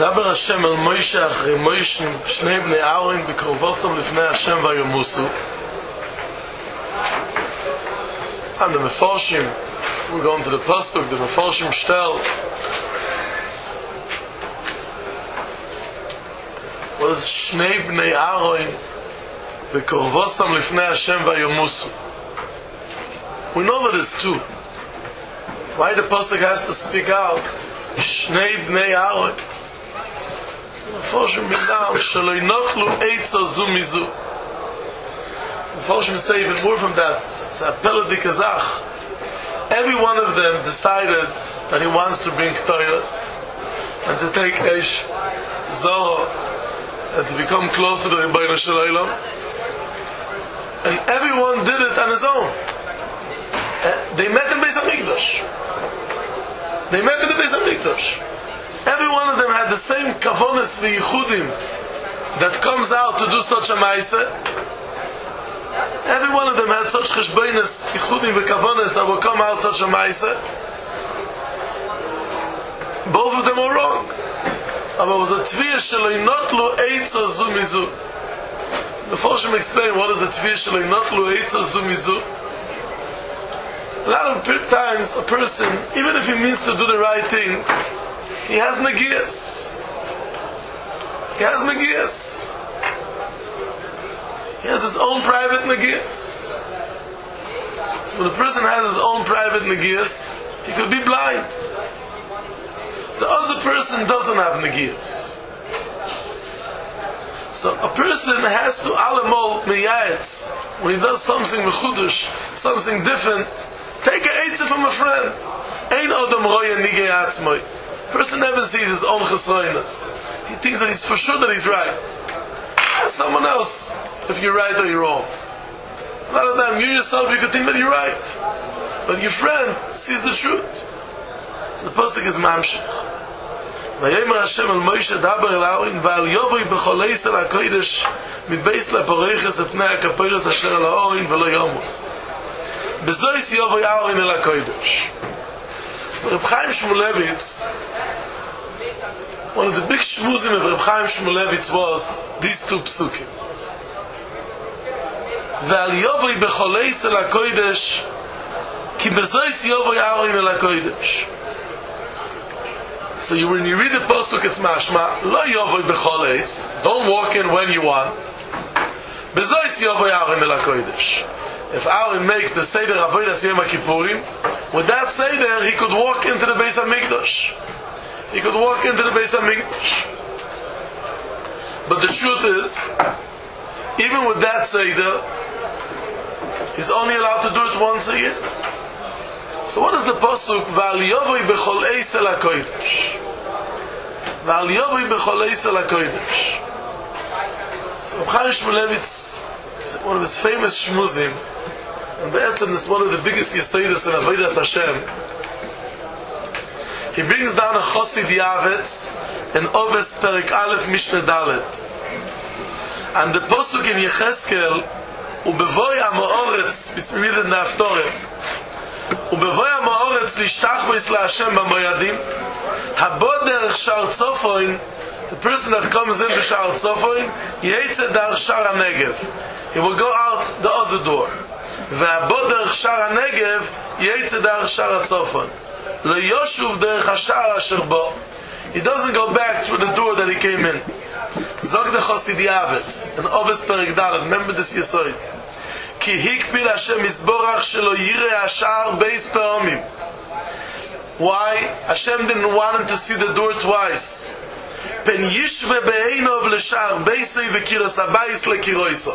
וידבר השם אל מוישה אחרי מוישה שני בני אהרון בקרובוסם לפני השם וימוסו. And the Mefarshim, we're going to the Pasuk, the Mefarshim shtel what is Shnei Bnei Aaron B'Korvosam Lifnei Hashem Vayomusu. We know that it's two. Why the Pasuk has to speak out Shnei Bnei Aaron? The Mefarshim b'nam Shelo Yinotlu Eitza Zu Mizu. The Mefarshim say even more from that. It's a Peledi Kazach. Every one of them decided that he wants to bring Ktoyos and to take Esh Zohar and to become close to the Rebbeinu Shel Olam. And everyone did it on his own. They met in Beis HaMikdash. Every one of them had the same kavonis v'yichudim that comes out to do such a ma'aseh. Every one of them had such cheshbonos, yichudim v'kavonis that will come out such a ma'aseh. Both of them were wrong. But it was a tviyah shelo yinotlu eitza zu mizu. The Mefarshim explain what is the tviyah shelo yinotlu eitza zu mizu. A lot of times a person, even if he means to do the right thing, he has negias. He has his own private negias. So when a person has his own private negias, he could be blind. The other person doesn't have negias. So a person has to alamol miyayetz when he does something mechudush, something different. Take an eitzah from a friend. Ein odom roya nigei atzmoi. Person never sees his own chesroinus. He thinks that he's for sure that he's right. Ask someone else if you're right or you're wrong. A lot of time, you yourself, you could think that you're right, but your friend sees the truth. So the pasuk is mamshich. Vayemer Hashem el Moshe daber el Aaron v'al yovoi b'choleis el hakodesh mibeis laporeiches epnei hakaporos asher el Aaron v'lo yomus. Bezois yovoi Aaron el hakodesh. So Reb Chaim Shmulevitz, one of the big shmuzim of Reb Chaim Shmulevitz was these two psukim. V'al yovoi b'choleis el hakodesh ki bezois yovoi Aaron el hakodesh. So when you read the pasuk, it's mashma lo yovoi b'choleis. Don't walk in when you want. Bezois yovoi Aaron el hakodesh. If Aaron makes the seder avodas Yom Kippurim, with that seder he could walk into the Beis HaMikdash. But the truth is, even with that seder, he's only allowed to do it once a year. So what is the pasuk? V'al yovoi b'chol eis el hakodesh. V'al yovoi b'chol eis el hakodesh. So Reb Chaim Shmulevitz, one of his famous shmuzim, and Be'etzem is one of the biggest yesodis in Avodas Hashem. He brings down a Chosid Yavetz in Oves Perek Aleph Mishneh Dalet. And the pasuk in Yecheskel, Ubevoi Amoretz, we read it in the Haftorah. ובבוא המאורץ להשתח בו יסלה השם במוידים הבוא דרך שער צופוין, the person that comes in בשער צופוין יצא דרך שער הנגב, he will go out the other door, והבוא דרך שער הנגב יצא דרך שער הצופוין, לא ישוב דרך השער אשר בו, he doesn't go back through the door that he came in. זוג דחוסיד יאבץ in Oves Perek Dalet, remember this yesod. כי הקפיד השם יסבורך שלא יראה השער בייס פעמים. Why? Hashem didn't want him to see the door twice. פן ישווה בעינוב לשער בייסי וקירס הבייס לקירויסו.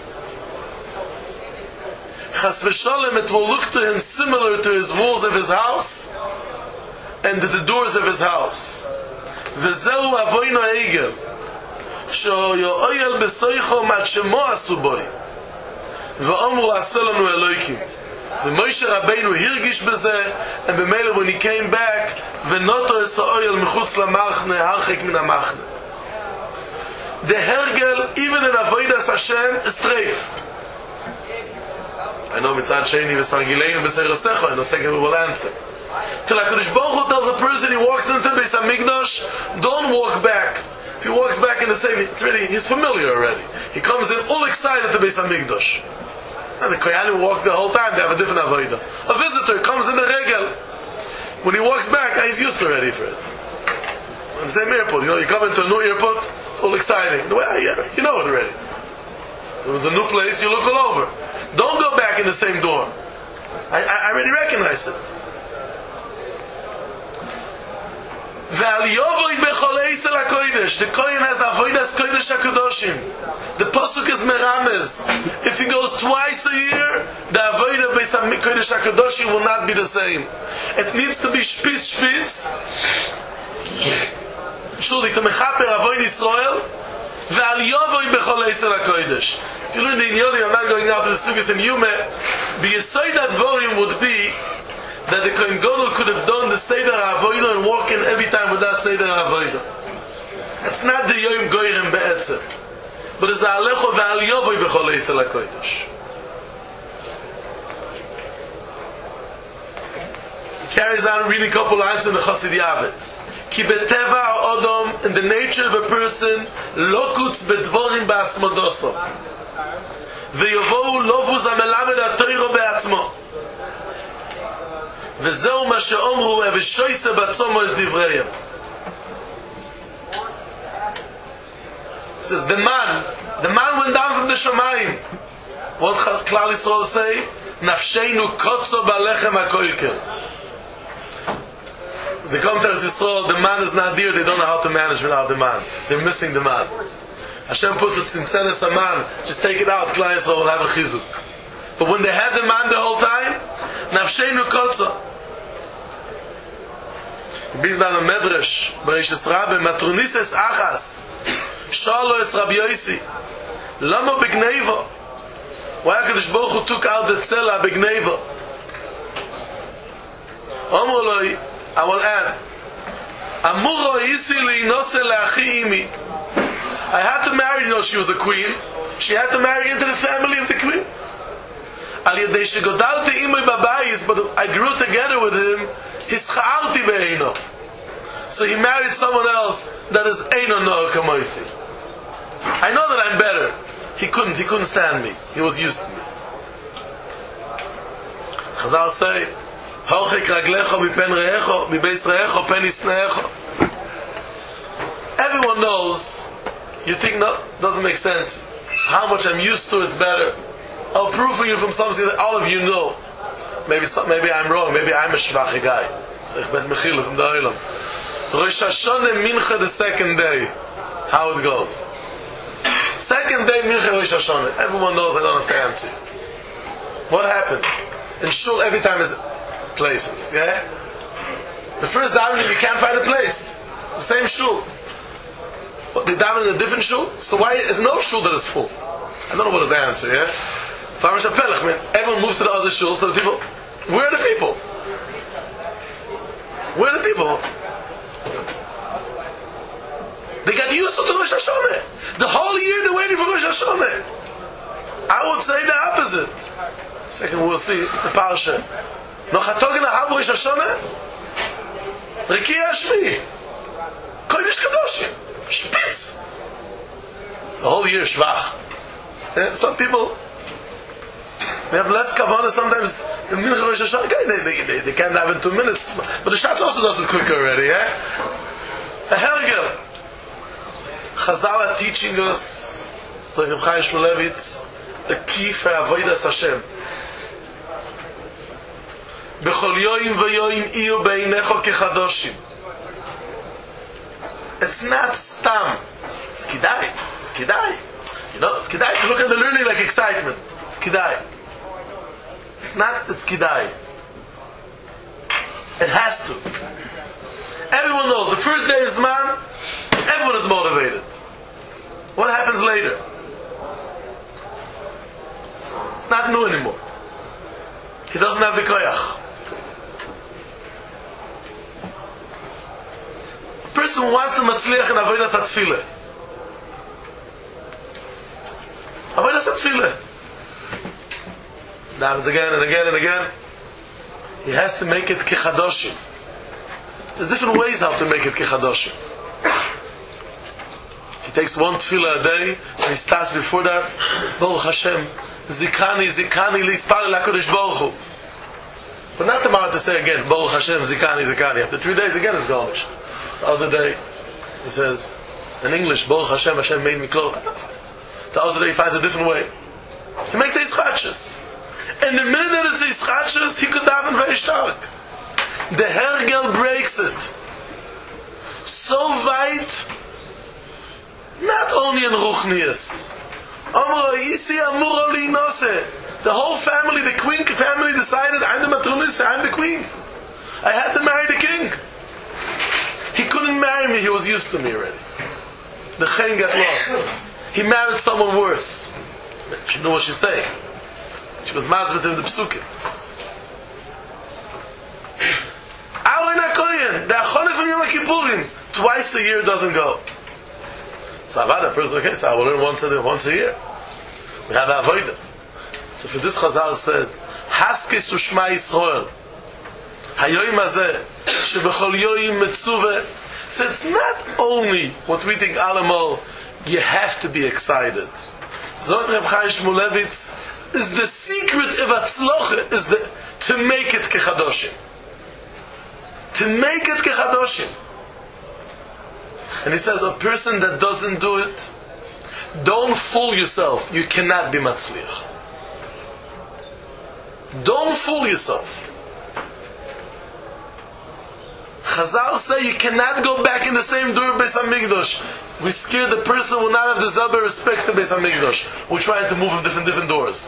חס ושלום, it will look to him similar to his walls of his house and to the doors of his house. וזהו אבוינו העגל שיואל בסויכו מת שמו עשו בוי. ואומרו עשה לנו אלוהיקים. ומוישה רבינו הרגיש בזה, and במילא when he came back, ונותו את האויל מחוץ למחנה, הרחק מן המחנה. The הרגל, even in avodas Hashem, is treif. I know מצד שני וסרגילנו בסרסכו, and the second we will answer. Till HaKadosh Baruch Hu tells a person he walks into Beis HaMikdash, don't walk back. If he walks back in the same, he's familiar already. He comes in all excited to Beis HaMikdash. And the Koyanim walk the whole time, they have a different avodah. A visitor comes in the regel. When he walks back, he's used to ready for it. In the same airport, you come into a new airport, it's all exciting. You know it already. It was a new place, you look all over. Don't go back in the same door. I already recognize it. The Kohen has avodas kodesh hakedoshim. The pasuk is merames. If he goes twice a year, the avodah beis kodesh hakedoshim will not be the same. It needs to be spitz. Shuldik to mechaper avoid Israel. Ve'al yovoy bechol eisel hakodesh. If you learn the Inyoni, I'm not going out to the Sugis in Yume. B'yesod advorim would be that the Kohen Gadol could have done the Seder HaAvodah and walk in every time without Seder HaAvodah. It's not the Yom Goyrem Be'etzem, but it's the Alecho Ve'al Yovoy B'chol Eisel HaKodesh. He carries on reading a couple lines in the Chassid Yavetz. Ki beteva ha'odom, in the nature of a person, lokutz bedvorim ba'asmodoso. Ve'yovohu lovuz ha'melamed ha'toiro be'atzmo. וזהו מה שאומרו ושойסה בצומו es divrei. It says the man went down from the Shamayim. What Klal Yisrael say? Nafsheinu kotzo balechem hakoilkel. They come to Yisrael, the man is not there, they don't know how to manage without the man. They're missing the man. Hashem puts it in Senes Aman, just take it out, Klal Yisrael will have a chizuk. But when they had the man the whole time, Nafsheinu kotzo. Brings down a medrash, Bereshis Rabbe, Matronises Achas, Shalo es Rabbi Yosi, Lama Begneivo. Why HaKadosh Baruch Hu took out the tzela Begneivo? Omroloi, I will add, Amuro Yisi Liinose Le'achi Imi. I had to marry, she was a queen, she had to marry into the family of the queen. Al Yedei Shegodalti Imoi Babayis, but I grew together with him, so he married someone else that is Eino Noah Kamoisi. I know that I'm better. He couldn't stand me. He was used to me. Chazal say, Hochek raglecho mipen reecho, mibeis reecho pen isneecho. Everyone knows, you think no, doesn't make sense. How much I'm used to, it's better. I'll prove for you from something that all of you know. Maybe I'm wrong. Maybe I'm a shvache guy. Rosh Hashanah Mincha the second day. How it goes. Second day Mincha Rosh Hashanah. Everyone knows I don't have to answer. What happened? In shul every time is places. Yeah? The first davening you can't find a place. The same shul. But they daven in a different shul? So why is no shul that is full? I don't know what is the answer, yeah? So everyone moves to the other shul, so the people, where are the people? Where are the people? They got used to the Rosh Hashanah. The whole year they're waiting for Rosh Hashanah. I would say the opposite. Second, we'll see the parsha. Noch hatogen ahab Rosh Hashanah? Rekiya Shvi. Kodesh Kadoshim. Spitz. The whole year shvach. Some people, they have less kavanah sometimes in Mincha Rosh Hashanah. They can't have in 2 minutes. But the Shatz also does it quicker already, yeah? A hergel. Chazal are teaching us, like Reb Chaim Shmulevitz, the key for avodas Hashem. B'chol yoyim v'yoyim iyu beinecho kechadoshim. It's not stam. It's kidai. It's kidai. You know, it's kidai to look at the learning like excitement. It's kidai. It's not, it's kidai. It has to. Everyone knows, the first day is man, everyone is motivated. What happens later? It's not new anymore. He doesn't have the koyach. A person who wants to matzliach in avodas hatfilah. Avodas hatfilah. That happens again and again and again. he has to make it kechadoshim. There's different ways how to make it kechadoshim. He takes one tefillah a day, and he starts before that, Baruch Hashem, Zikani, Zikani, Lispali LaKadosh Baruch Hu. But not tomorrow to say again, Baruch Hashem, Zikani, Zikani. After 3 days again it's garnished. The other day, he says, in English, Baruch Hashem, Hashem made me clothes. The other day he finds a different way. He makes the ischachas. And the minute that it's ischachas, he could daven very stark. The hergel breaks it. So weit, not only in Ruchnias. The whole family, the queen family decided, I'm the matronissa, I'm the queen. I had to marry the king. He couldn't marry me, he was used to me already. The chen got lost. He married someone worse. She knew what she's saying. She was mazbet in the psukim. Aaron HaKoyen, the Achonah from Yom Kippurim, twice a year doesn't go. So a person, okay, so I will learn once a year. We have avodah. So for this Chazal said, Haskes u'shma Yisrael, hayoyim hazeh, shebechol yoyim metzuve. So it's not only what we think Alamol, you have to be excited. Zot Reb Chaim Shmulevitz is the secret of Atzloche, is to make it kechadoshim. To make it kechadoshim. And he says, a person that doesn't do it, don't fool yourself. You cannot be matzliach. Don't fool yourself. Chazal say you cannot go back in the same door of Beis HaMikdash. We scared the person will not have the zelbe respect to Beis HaMikdash. We're trying to move him different doors.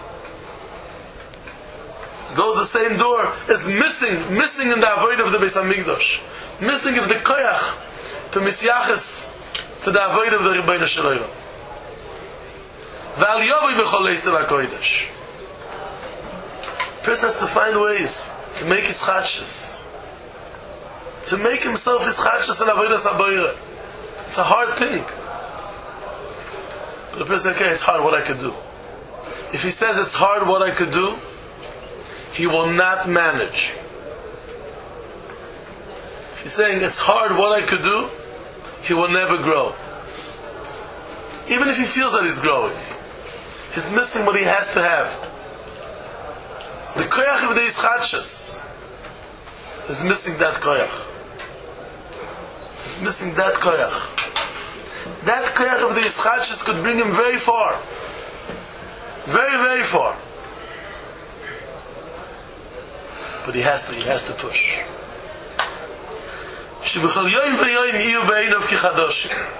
Go the same door is missing in the avoid of the Beis HaMikdash. Missing of the koyach to misyaches to the avoid of the Rebbeinu Shalom. V'al yovi b'chol eisel HaKodesh. Person has to find ways to make his chadshus. To make himself his chadshus and avodas haboyre. It's a hard thing. But the person says, okay, it's hard what I could do. If he says it's hard what I could do, he will not manage. If he's saying it's hard what I could do, he will never grow. Even if he feels that he's growing, he's missing what he has to have. The koyach of the ischachas is missing that koyach. He's missing that koyach. That koyach of the ischachas could bring him very far. Very, very far. But he has to push. Shebechol yoyim v'yoyim iyu be'einav kichadoshim.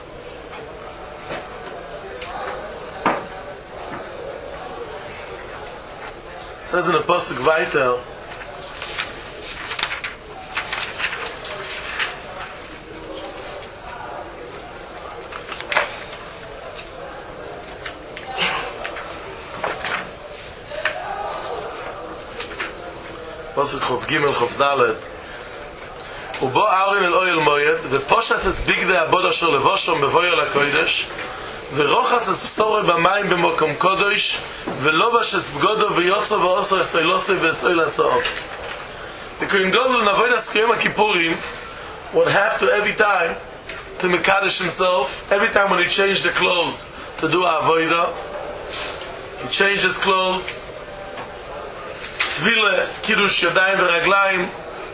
It says in the Pasuk weiter, Pasuk Chof Gimel Chof Dalet, Ubo Aaron el Oyel Moyed, v'poshas es bigdei abod asher levoshom bevoyo lakodesh, ורוחץ את פסורי במים במקום קודש ולובש את בגודו ויוצא ועושה אסוילוסי ואסויל הסעוב. The Kohen Gadol in Avodas Yom Kippurim would have to every time to mekadesh himself, every time when he changed the clothes to do avodah, he changed his clothes, tvile, kiddush yadayim v'raglayim,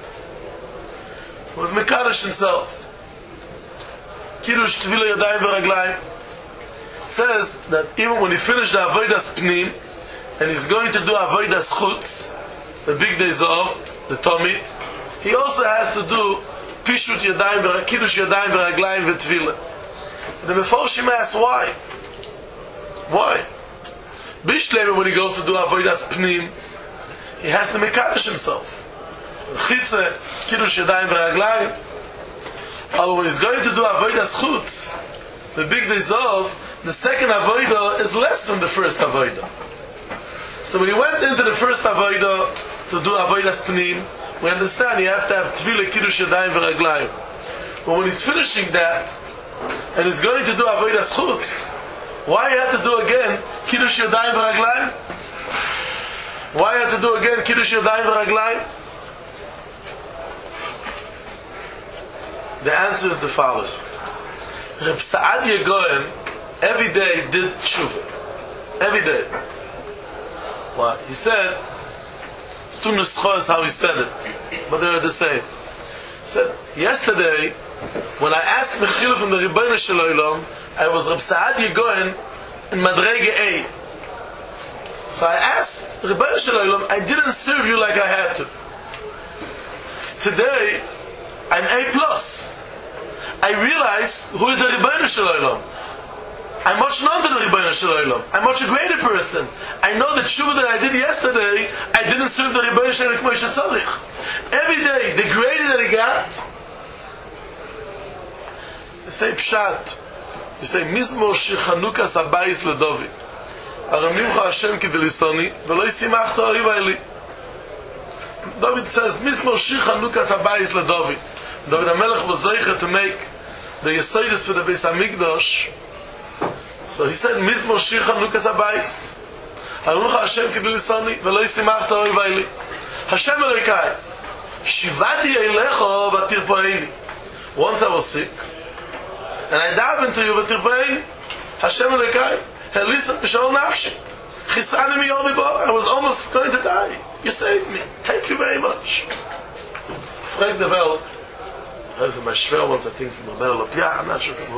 was mekadesh himself. Kiddush, tvile, yadayim v'raglayim. Says that even when he finished the avodas pnim and he's going to do avodas chutz, the big days of the tomit, he also has to do pishut yadayim, kiddush yadayim v'raglayim v'tvilah. The Meforshim asks why. Why? Bishleim, when he goes to do avodas pnim, he has to mekadesh himself. Chitze, kiddush yadayim v'raglayim. But when he's going to do avodas chutz, the big days of, the second avodah is less than the first avodah. So when he went into the first avodah to do avodas pnim, we understand you have to have tefillah, kiddush yadayim v'raglayim. But when he's finishing that and he's going to do avodas chutz, why you have to do again kiddush yadayim v'raglayim? Why you have to do again kiddush yadayim v'raglayim? The answer is the following. Reb Saadia Goyen every day did tshuva. Every day. Well, he said, it's two nuschos how he said it, but they are the same. He said, yesterday, when I asked Mechila from the Rebbeinu Shel Olam, I was Reb Saadia Goyen in Madrege A. So I asked Rebbeinu Shel Olam, I didn't serve you like I had to. Today, I'm A+. I realize who is the Rebbeinu Shel Olam. I'm much known to the Rebbeinu Shel Olam. I'm much a greater person. I know that tshuva that I did yesterday, I didn't serve the Rebbeinu Shel Olam Moshe Tzarich. Every day, the greater that I got, you say Pshat. You say, Mizmor Shechanukas Abayis LeDavid. Aramimcha Hashem Kidelisoni, V'lo Yisimachta Oriva Eli. David says, Mizmor Shechanukas Abayis LeDavid. David HaMelech was zeicher to make the Yesodis for the Beis HaMikdash. So he said, Mizmor Shechanukas Abayis. Aramimcha Hashem Kidelisoni, V'lo Yisimachta Oriva Eli. Hashem Elokai. Shivati Eilecho V'tirpoeni. Once I was sick, and I davened to you V'tirpoeni. Hashem Elokai. Listen, B'shol Nafshi. Chisani mi yodi bo. I was almost going to die. You saved me. Thank you very much. Frag the Welt. I heard from my Shver once, I think from Robert Lopia. I'm not sure from who.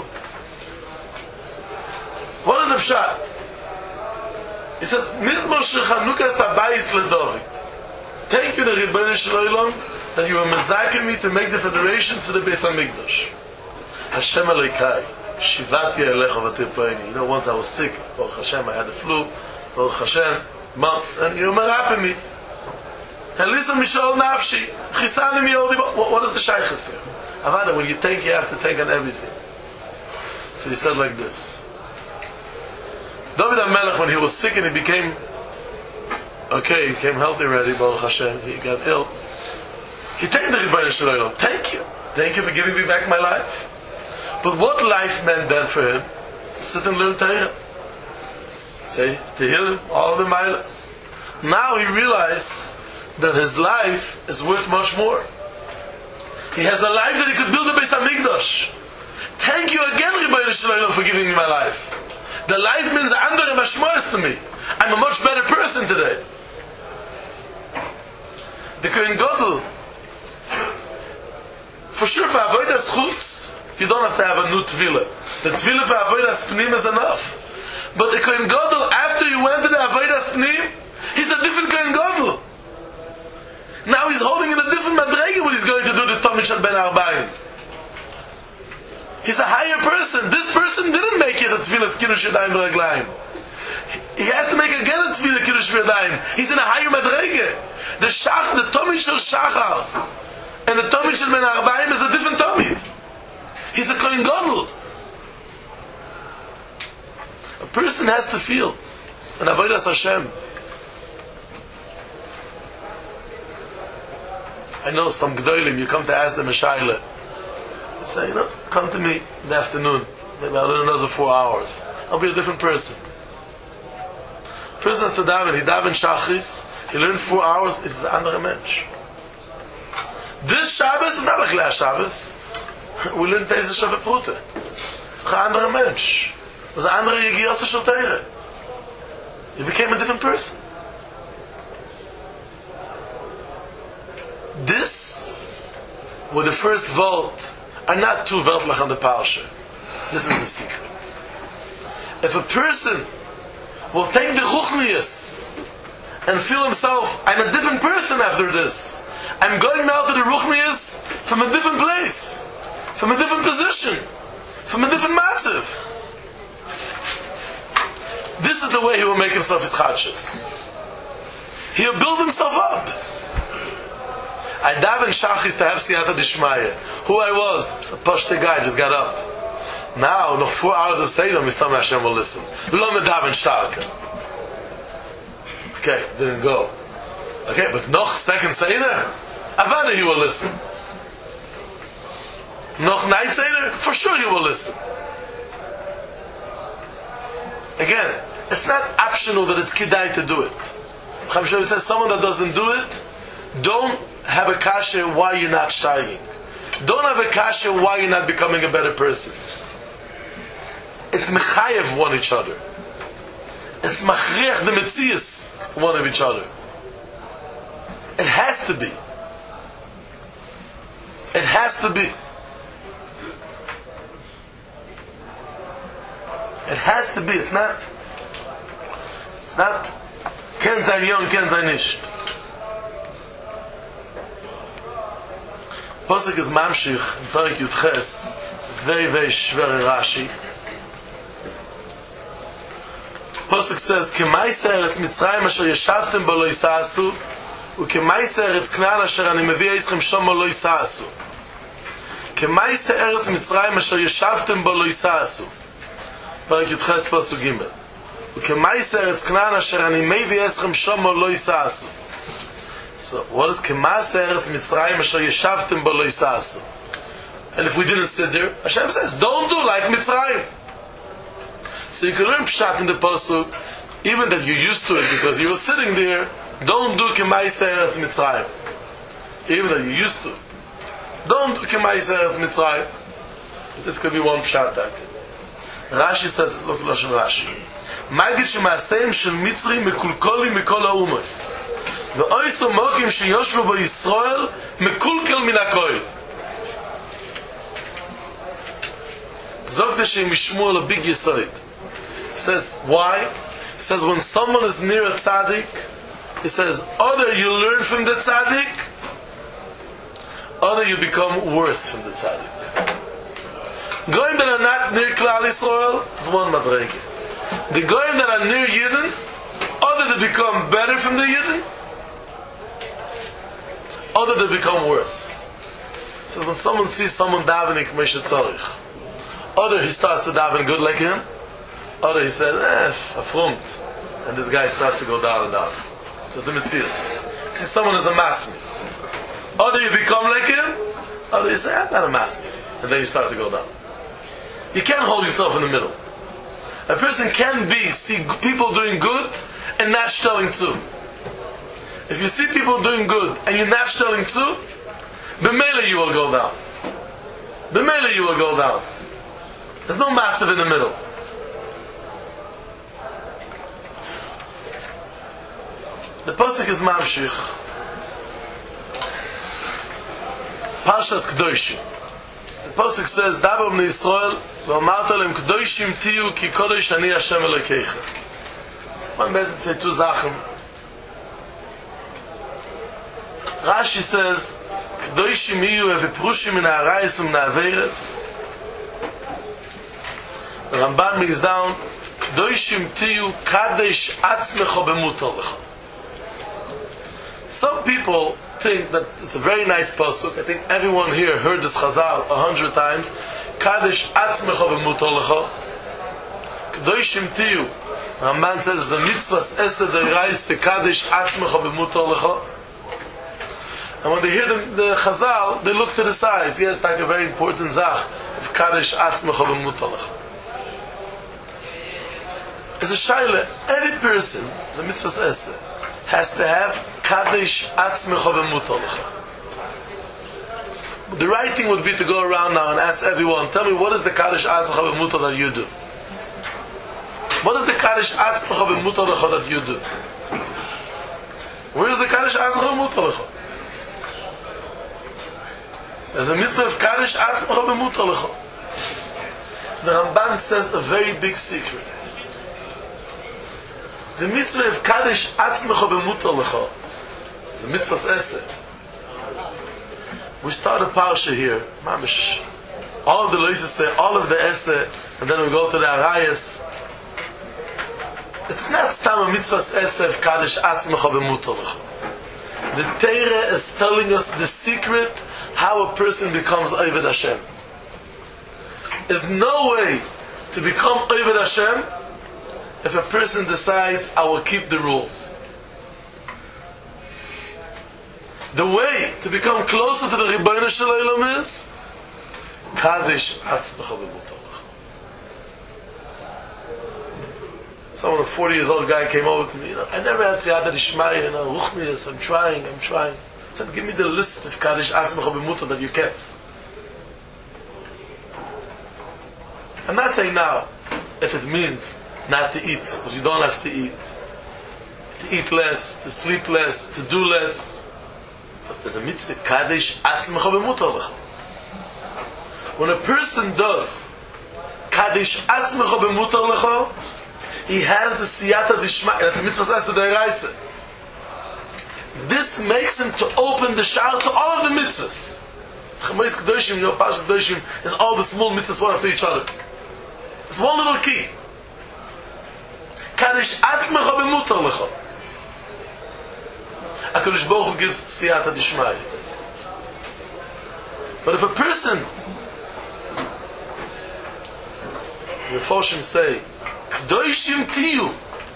What is the Pshat? He says, Mizmor Shechanukas Abayis LeDavid. Thank you, the Rebbeinu Shel Olam, that you were mezaken me to make the federations for the Beis HaMikdash. Hashem Elokai. Shivati Eilecha V'tirpoeni. You know, once I was sick, Baruch Hashem, I had the flu, Baruch Hashem, mumps, and you merape me. And listen, Mishol Nafshi, Chisani mi Yodi. What is the Shaykhis here? Avada, when you take, you have to take on everything. So he said like this. David HaMelech, when he was sick and he became okay, he became healthy already, Baruch Hashem, he got ill. He thanked the Rebbeinu Shel Olam. Thank you. Thank you for giving me back my life. But what life meant then for him? To sit and learn Torah. Say, to hear him, all the milas. Now he realized that his life is worth much more. He has a life that he could build a Beis HaMikdash. Thank you again, Rebbeinu Shel Olam, for giving me my life. The life means andere mashmoes to me. I'm a much better person today. The Kohen Gadol, for sure, for avodas chutz, you don't have to have a new tefillah. The tefillah for avodas pnim is enough. But the Kohen Gadol, after you went to the avodas pnim, he's a different Kohen Gadol. Now he's holding in a different madrege when he's going to do the Tomid Shel Ben Arbaim. He's a higher person. This person didn't make it a tefillah kiddush yadayim v'raglayim. He has to make again a tefillah kiddush v'yadayim. He's in a higher madrege. The Tomid Shel Shachar and the Tomid Shel Ben Arbaim is a different Tomid. He's a Kohen Gadol. A person has to feel an avodas Hashem. I know some Gdolim, you come to ask them a shayla. They say, come to me in the afternoon. Maybe I'll learn another 4 hours. I'll be a different person. Person has to daven. He daven shachris. He learned 4 hours. He's an andere mensch. This Shabbos is not like last Shabbos. We learned Teise Shavuot Prute. It's an andere mensch. It was an andere Yegiyos Shel Torah. You became a different person. This, with the first vote, are not two Weltlach on the Parsha. This is the secret. If a person will take the Ruchnius and feel himself, I'm a different person after this. I'm going now to the Ruchnius from a different place, from a different position, from a different matziv. This is the way he will make himself his chadshus. He'll build himself up. I daven shachis to have siyata dishmaya. Who I was, a poshte guy, just got up. Now, noch 4 hours of Seder, Mr. Hashem will listen. Lo me daven starke. Okay, didn't go. Okay, but noch second Seder? Avada he will listen. Noch night Seder? For sure he will listen. Again, it's not optional that it's kidai to do it. Chaim Shlomo says someone that doesn't do it, don't have a kasha why you're not steiging. Don't have a kasha why you're not becoming a better person. It's mechayev one each other. It's machriach the metzias one of each other. It has to be. It has to be. It has to be. It's not. Ken zayn yon, ken zayn ish. Posuk is mamshich in Perek Yudches. It's a very, very shver Rashi. Posuk says, "K'maisa eretz Mitzrayim asher yeshavtem bo lo yisasu, u'k'maisa eretz Knaan asher ani mevia ischem shom lo yisasu. K'maisa eretz Mitzrayim asher yeshavtem bo lo yisasu." Perek Yudches Posuk Gimel. "U'k'maisa eretz Knaan asher ani mevia ischem shom lo yisasu." So, what is K'maisa eretz Mitzrayim asher yeshavtem bo lo yisasu? And if we didn't sit there, Hashem says, don't do like Mitzrayim. So you can learn pshat in the pasuk, even that you're used to it because you were sitting there. Don't do K'maisa eretz Mitzrayim. Even that you're used to it. Don't do K'maisa eretz Mitzrayim. This could be one pshat. Rashi says, look at Rashi. Magid shemaaseim shel Mitzri mekulkoli mikol ha'umos. Ve'oiso mokim sheyoshvu bo Yisrael mekulkel min hakoil. Zog the shem Yishmuel a big yisoid. Says why? He says when someone is near a tzaddik, he says either you learn from the tzaddik, or you become worse from the tzaddik. Goyim that are not near Klal Yisrael is one madrege. The goyim that are near Yidden, either they become better from the Yidden, or they become worse. He says when someone sees someone davening k'mei shetzorich, either he starts to daven good like him, or he says, affront. And this guy starts to go down and down. That's the Metzias. See, someone is a masmi. Or you become like him, or you say, I'm not a masmi. And then you start to go down. You can't hold yourself in the middle. A person can see people doing good and not shtelling too. If you see people doing good and you're not shtelling too, b'meila you will go down. B'meila you will go down. There's no matzav in the middle. The pasuk is mamshich. Parshas Kedoshim. The pasuk says, "Davar bnei Yisrael v'amarta lehem Kedoshim tiyu ki kodesh ani Hashem Elokeicha." So man basically say two Sachen. Rashi says, "Kedoshim iyu eviprushim min ha'arayis u'min ha'averes." The Ramban brings down, "Kedoshim tiyu kadesh atzmecho b'mutar lecha." Some people think that it's a very nice pasuk. I think everyone here heard this Chazal 100 times. Kadesh atzmecha b'mutar lecha. Kedoshim tiyu. Ramban says the mitzvahs esed derais v'kadesh atzmecha b'mutar lecha. And when they hear the Chazal, they look to the sides. Yes, like a very important zach of kadesh atzmecha b'mutar lecha. It's a shaila. Every person, it's a mitzvahs esed, has to have Kadesh atzmecha v'mutar lecha. The right thing would be to go around now and ask everyone, tell me what is the Kadesh atzmecha v'mutar that you do? What is the Kadesh atzmecha v'mutar lecha that you do? Where is the Kadesh atzmecha v'mutar lecha? There's a mitzvah of Kadesh atzmecha v'mutar lecha. The Ramban says a very big secret. The mitzvah of Kadesh atzmecha v'mutar lecha. It's a mitzvah's essay. We start a parsha here, mamish. All of the loises say all of the essay, and then we go to the arayas. It's not stam a mitzvah's essay of Kadesh atzmecha v'mutar lecha. The Torah is telling us the secret how a person becomes Oved Hashem. There's no way to become Oved Hashem if a person decides, I will keep the rules. The way to become closer to the Ribbono Shel Olam is Kadesh atzmecha v'mutar lecha. Someone, a 40 years old guy, came over to me. I never had Siyata Dishmaya, Ruchnius. I'm trying. He said, give me the list of Kadesh atzmecha v'mutar that you kept. I'm not saying now if it means not to eat, because you don't have to eat. To eat less, to sleep less, to do less. But there's a mitzvah, Kadesh atzmecha b'mutar lecha. When a person does Kadesh atzmecha b'mutar lecha, he has the siyata dishma. That's a mitzvah sasa d'oraisa. This makes him to open the sha'ar to all of the mitzvahs. Chamos Kedoshim, Parashat Kedoshim, is all the small mitzvahs one after each other. It's one little key. Kadesh atzmecha b'mutar lecha. HaKadosh Baruch Hu gives siyata dishmaya. But if a person, the Meforshim say, Kedoshim tiyu,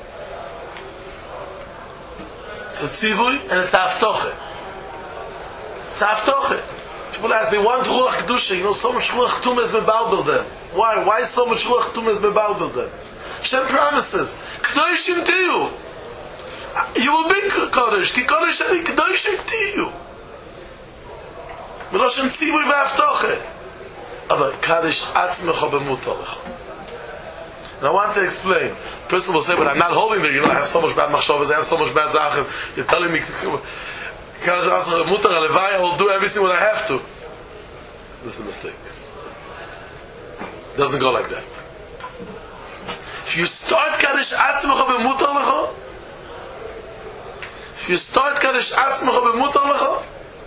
it's a tzivui and it's a haftoche. It's a haftoche. People ask, they want Ruach Kedusha, so much Ruach Tum is mebalbel them. Why? Why so much Ruach Tum is mebalbel them? Hashem promises, Kedoshim tiyu. You will be Kodesh, ki Kodesh ani Kedoshim tiyu. Meloshem tzivui v'haftoche. Aber Kadesh atzmecha b'mutar lecha. And I want to explain. A person will say, but I'm not holding there. I have so much bad machshavas, I have so much bad zachen. You're telling me, Kadesh atzmecha b'mutar lecha, I will do everything what I have to. This is the mistake. It doesn't go like that. If you start Kadesh atzmecha b'mutar lecha, if you start Kadesh atzmecha b'mutar lecha,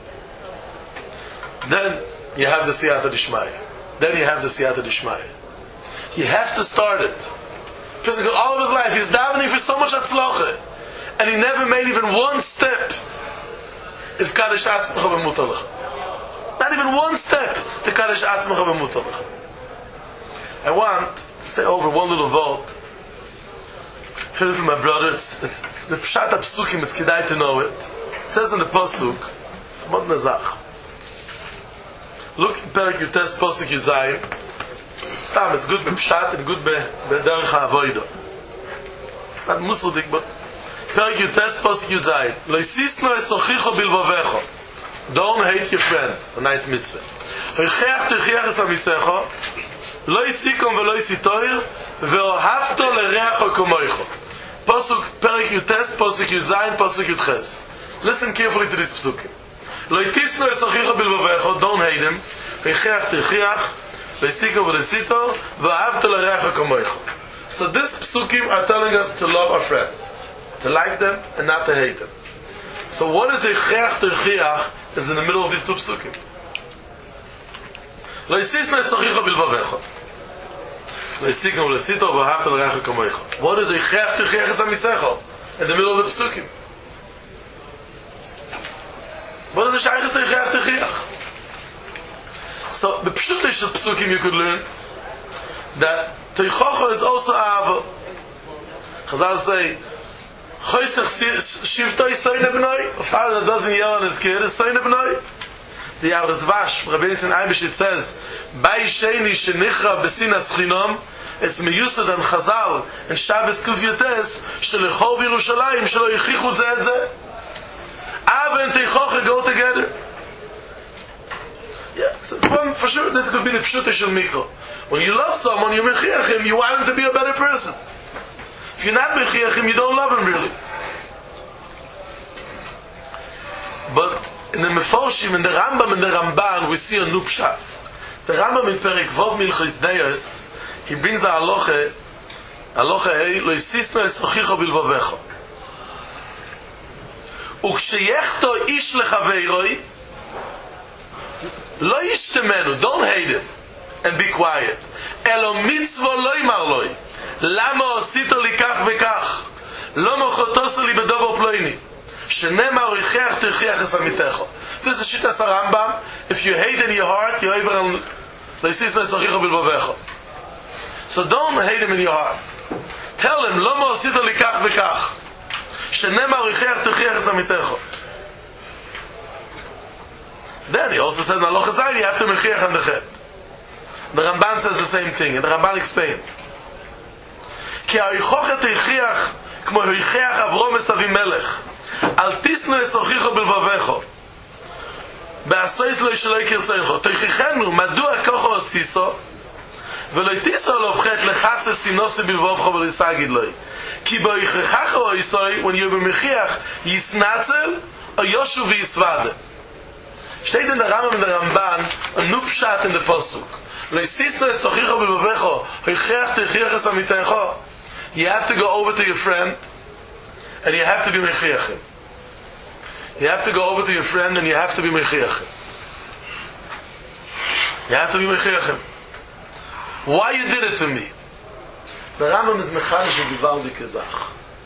then you have the siyata dishmaya. Then you have the siyata dishmaya. You have to start it. Because all of his life he's davening for so much atzlocha, and he never made even one step. If Kadesh atzmecha b'mutar lecha, not even one step to Kadesh atzmecha b'mutar lecha. I want to say over one little vote. Heard it from my brother. It's the pshat psukim. It's kedai to know it. It says in the pasuk. It's a mod nazach. Look, Perek Yutes pasuk Yudzayin. Stam, it's good be pshat and good be derech ha'avodah. It's not musadik, but Perek Yutes pasuk Yudzayin. Lo yisisno esochicho bilvavecho. Don't hate your friend. A nice mitzvah. Hoicheach tuchiach es amisecho. Lo yisikom velo yisitoir. Ve'ohavto lereacho komoicho. Pasuk Perek Yutes, Pasuk Yudzayin, Pasuk Yudches. Listen carefully to this psukim. Lo yitisno esochicha bilvavecho, don't hate him. Ve'cheach techiach, lo yisiko v'lesito, ve'ahavto l'reacha kamoicho. So this psukim are telling us to love our friends, to like them and not to hate them. So what is ve'cheach techiach is in the middle of these two psukim. Lo yitisno esochicha bilvavecho. What is Yichech Tuchiach Amisecho? In the middle of the Pesukim. What is the Shaychus Tuchiach Tuchiach? So the Pshutish Pesukim you could learn that Tuchiach is also Ahava. Chazal say, Choysech Shivtoi Soine B'noi. A father that doesn't yell on his kid is Soine B'noi. The Dvash, Rabbi Nissen Eibeshit says, Bai Sheni Shenichra B'sinas Chinom. It's meyusad and Chazal and Shabbos Kuf Yotes Shelechov Yerushalayim Shelo Yichichu Zeh et Zeh. Ava and Teichocha go together. Yeah, so one, for sure this could be the Pshuta Shel Mikro. When you love someone, you mechiach him, you want him to be a better person. If you're not mechiach him, you don't love him really. But in the Meforshim, in the Rambam and the Ramban, we see a new pshat. The Rambam in Perek Vov Milchos Deos, he brings the halacha hey, lo yisisno esochicho bilvavecho. Uksheyechto ish lechaveiroi, lo yishtemenu, don't hate him, and be quiet. Elo mitzvo lo yimar loi, lama osito li kach vekach, lo mochotoso li bedovo ploini, shenema oicheach tuchiach es amitecho. This is Shitas Rambam. If you hate in your heart, you're over on lo yisisno esochicho bilvavecho. So don't hate him in your heart. Tell him, lo mo'asito li kach v'kach. Shenema richeach tuchiach es amitecho. Then he also says, in Halacha Zayin, you have to mechiach on the chet. The Ramban says the same thing, and the Ramban explains. Ki ha'yichoch et yichiach, kmo yichiach Avrom es Avimelech. Al tisnu esochicho bilvavecho. Be'asois lo yishaloi kirtzoicho. Toichichenu, madua kocho osiso, ולא יתיסו עליו חטא לחסה סינוסי בלבובך ולסגיד לו. כי בהכרחך או יסוי, when you're במחיח, יסנצל, או יושו ויסווד. שתי דין הרמב"ם ודרמב"ן, a new pshat in the posuk. לא יסיסנו יסוכיך בלבובך, הכרח תכריח אסמיתך. You have to go over to your friend, and you have to be mechiachim. You have to go over to your friend, and you have to be mechiachim. You have to be mechiachim. Why you did it to me? The Rambam is mechanish and givaldi kezach.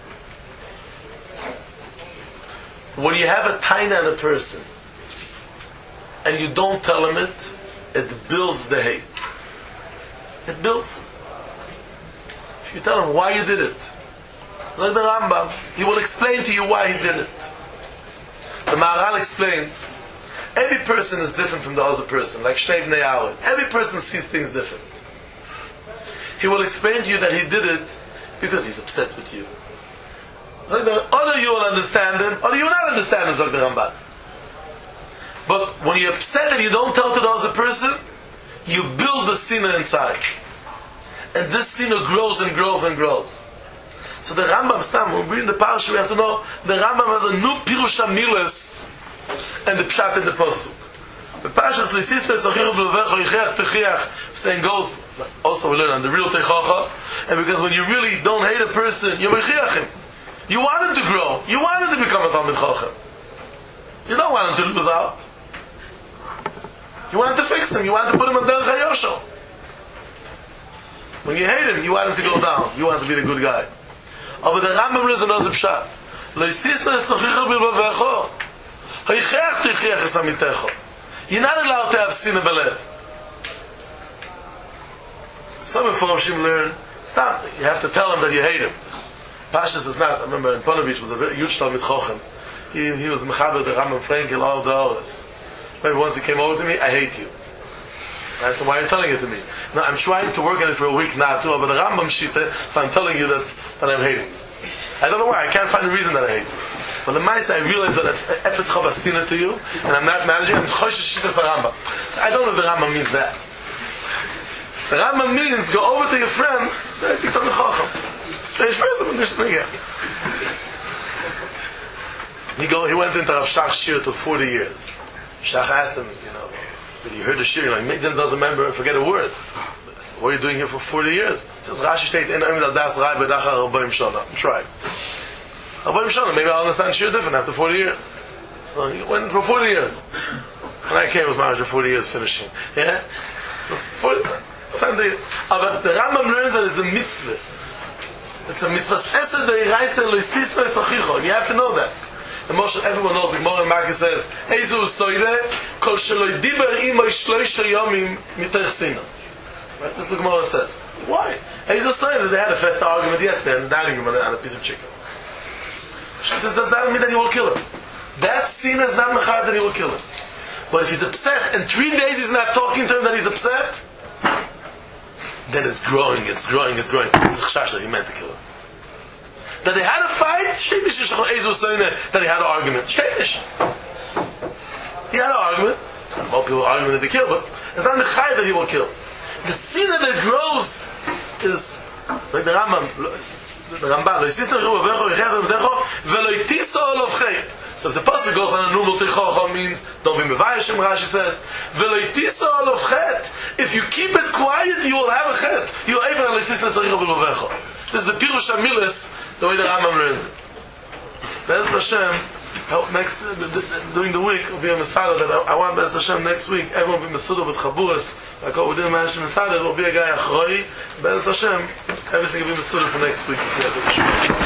When you have a taina in a person, and you don't tell him it, it builds the hate. It builds. If you tell him why you did it, like the Rambam, he will explain to you why he did it. The Maharal explains, every person is different from the other person, like Shnei Bnei Aaron. Every person sees things different. He will explain to you that he did it because he's upset with you. It's like the other you will understand him, or you will not understand him, like the Ramban. But when you're upset and you don't tell to the other person, you build the sinner inside. And this sinner grows and grows and grows. So the Rambam Stam, when we read the parasha, we have to know the Rambam has a new Pirush HaMilas and the Pshat in the Posuk. The parasha is L'sisna Sochichu V'levecho Yicheach Pechiach, saying goes, also we learn on the real Techacha, and because when you really don't hate a person, you mechiach him. You want him to grow. You want him to become a Talmid Chacham. You don't want him to lose out. You want to fix him. You want to put him on Derech HaYoshel. When you hate him, you want him to go down. You want to be the good guy. But the Rambam lives in Ozer Pshat. Lo yisisna esnochicha b'levecho. Hayicheach tichiach esamitecho. You're not allowed to have sin in belev. Some of Mepharshim learn, stop. You have to tell him that you hate him. Pashas is not. I remember in Ponovich was a very huge Talmid Chacham. He was mechaber the Rambam Frankel all the hours. Maybe once he came over to me, I hate you. I asked him, why are you telling it to me? No, I'm trying to work on it for a week now too, but the Rambam Shita, so I'm telling you that I'm hating. I don't know why, I can't find a reason that I hate you. But the Maisa, I realized that Epes Chav has seen it to you, and I'm not managing, I'm Choshesh Shitas Rambam. So I don't know if the Rambam means that. The Rambam means, go over to your friend, become the Chacham. Strange person, but nicht mehr. He went into Rav Shach's shir for 40 years. Shach asked him, but you heard the shir, maybe he doesn't remember, forget a word. So what are you doing here for 40 years? He says, Rashi steht in Oimid al-Das Rai B'dachar Rabbeim Shana. Try. Rabbeim Shana, maybe I'll understand shir different after 40 years. So he went for 40 years. When I came, it was marriage for 40 years finishing. Yeah? But the Rambam learns that it's a mitzvah. It's a mitzvah. You have to know that. And everyone knows, like Moran Maki says, Eizu Soide, Kol Sheloi Diber Imo Shloisha Yomim Mitoch Sina. Right? That's what the Gemara says. Why? Eizu Soide, they had a festa argument yesterday in the dining room on a piece of chicken. This does not mean that he will kill him. That sin is not mechav that he will kill him. But if he's upset, and 3 days he's not talking to him that he's upset, then it's growing. It's a chashash that he meant to kill him. That they had a fight, that he had an argument. He had an argument. It's not about people arguing that they kill, but it's not mechai that he will kill. The sin that grows is, it's like the Rambam, so if the pasuk goes on a normal tichocha means don't be mevayishim, Rashi says if you keep it quiet you will have a chet. You will even this is the Pirush HaMilas, the way the Rambam learns it. Be'ez Hashem, help next during the week will be a Masada that I want Be'ez Hashem next week everyone will be Masuda with Chaburas like what we didn't manage to Masada. It will be a guy Achroi. Be'ez Hashem everything will be Masuda for next week.